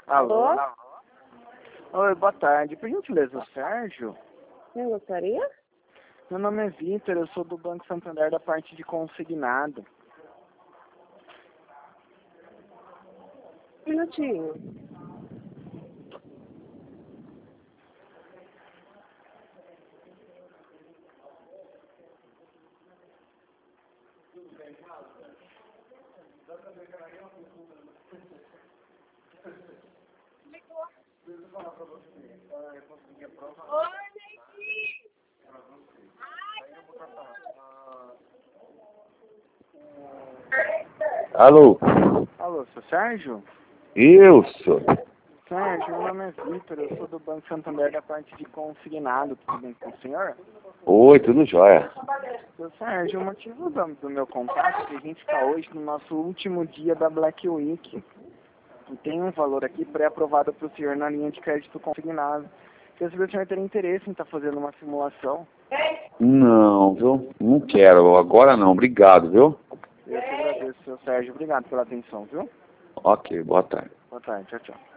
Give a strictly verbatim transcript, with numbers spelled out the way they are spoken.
Alô? Oi, boa tarde. Por gentileza, o Sérgio? Eu gostaria? Meu nome é Vitor, eu sou do Banco Santander da parte de consignado. Um minutinho. Alô? Alô, seu Sérgio? Eu sou. Sérgio, meu nome é Vitor, eu sou do Banco Santander da parte de consignado. Tudo bem com o senhor? Oi, tudo jóia. Seu Sérgio, o motivo do, do meu contato é que a gente está hoje no nosso último dia da Black Week. E tem um valor aqui pré-aprovado para o senhor na linha de crédito consignado. Queria saber se o senhor teria interesse em estar fazendo uma simulação. Não, viu? Não quero. Agora não. Obrigado, viu? Eu que agradeço, seu Sérgio. Obrigado pela atenção, viu? Ok, boa tarde. Boa tarde, tchau, tchau.